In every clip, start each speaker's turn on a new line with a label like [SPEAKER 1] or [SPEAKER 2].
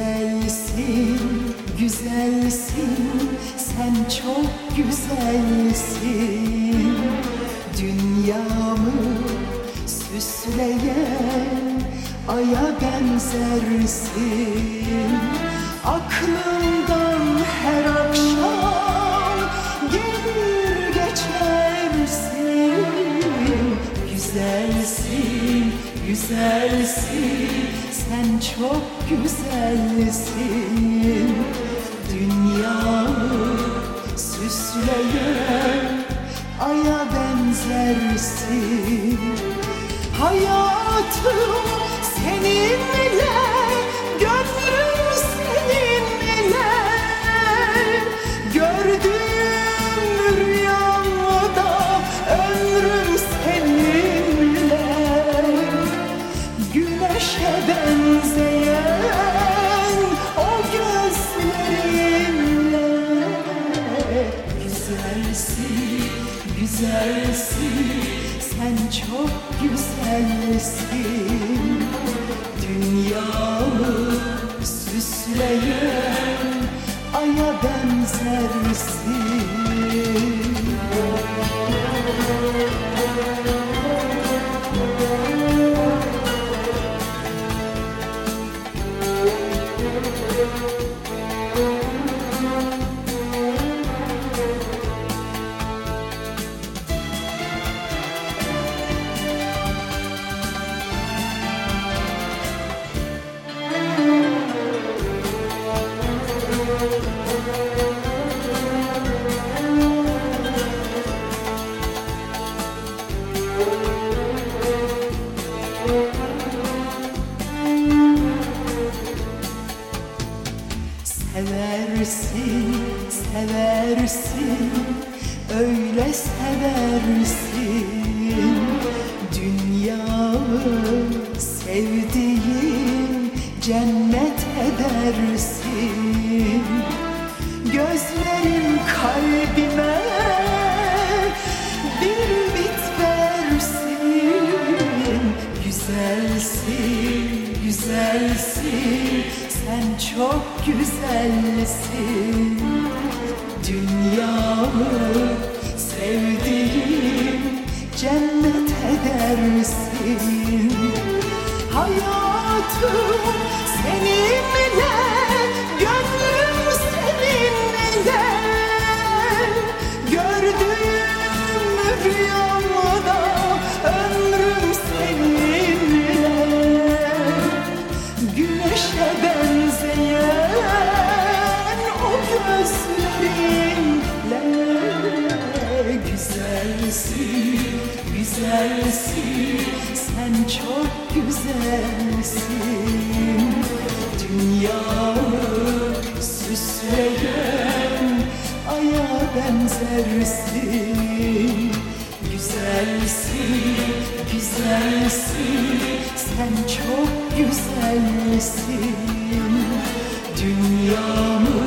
[SPEAKER 1] Güzelsin, güzelsin, sen çok güzelsin. Dünyamı süsleyen aya benzersin. Aklımdan her akşam gelir geçersin. Güzelsin, güzelsin, sen çok güzelsin. Dünyamı süsleyen aya benzersin. Hayatım seninle, gönlüm seninle. Gördüğüm rüyamda ömrüm seninle. Güneşe benzeyen o gözlerinle. Güzelsin, güzelsin, sen çok güzelsin. Dünyamı süsleyen aya benzersin. Seversin, seversin, öyle seversin. Dünyamı sevdiğin cennet edersin. Gözlerin kalbime bir ümit versin. Güzelsin, güzelsin, sen çok güzelsin. Dünyamı sevdiğim cennet edersin. Hayatım seninle, gönlüm seninle. Gördüğüm rüyamda ömrüm seninle. Güneşe benzeyen o gözlerinle. Güzelsin, güzelsin, sen çok güzelsin. Dünyamı süsleyen aya benzersin. Güzelsin, güzelsin, sen çok güzelsin. Dünyamı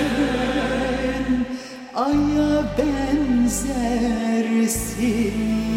[SPEAKER 1] süsleyen aya benzersin.